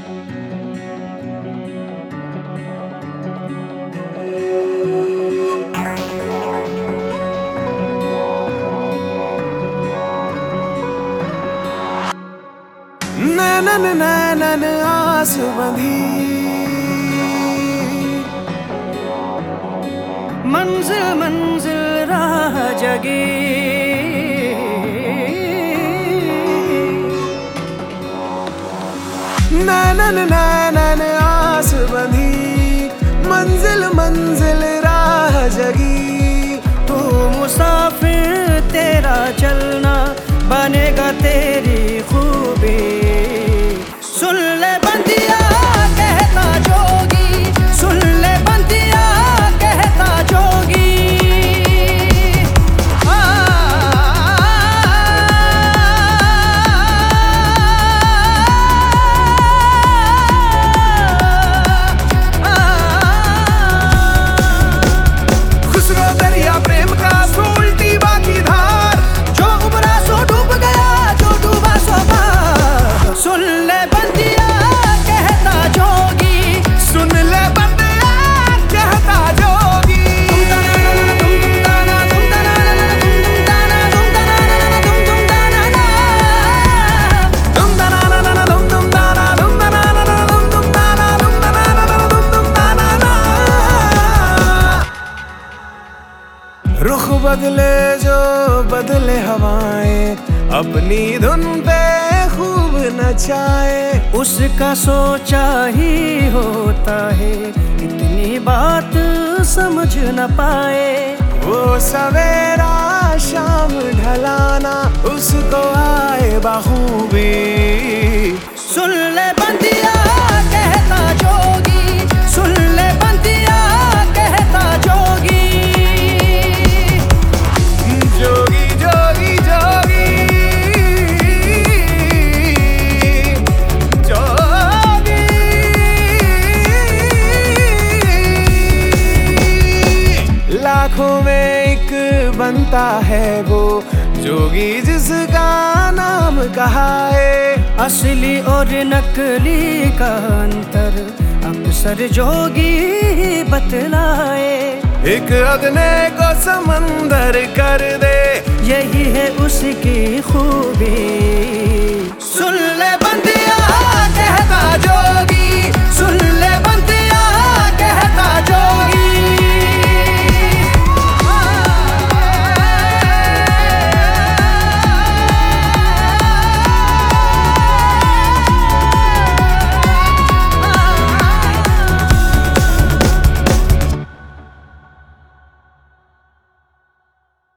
नैनन नैनन आस बंधी, मंजिल मंजिल राह जगी। नैनन नैनन आस बंधी, मंजिल मंजिल राह जगी। तू मुसाफिर तेरा चलना बनेगा तेरी खूबी। सुन ले बंदिया कहता जोगी, सुन ले बंदिया कहता जोगी। खुसरो दरिया प्रेम का सो उल्टी बाकी धार, जो उबरा सो डूब गया, जो डूबा सो पार। सुन ले बंदिया कहता जोगी, सुन ले बंदिया कहता जोगी। रुख बदले जो बदले हवाएं, अपनी धुन पे खूब नचाए। उसका सोचा ही होता है, इतनी बात समझ न पाए। वो सवेरा शाम ढलाना, उसको आए बखूबी। सुन ले बंदिया कहता जोगी, सुन ले बंदिया कहता जोगी। जोगी जोगी जोगी जोगी। लाखों में एक बनता है वो जोगी, जिसका नाम कहा है। असली और नकली का अंतर अक्सर जोगी बतलाए। एक अगने को समंदर कर दे, यही है उसकी खूबी।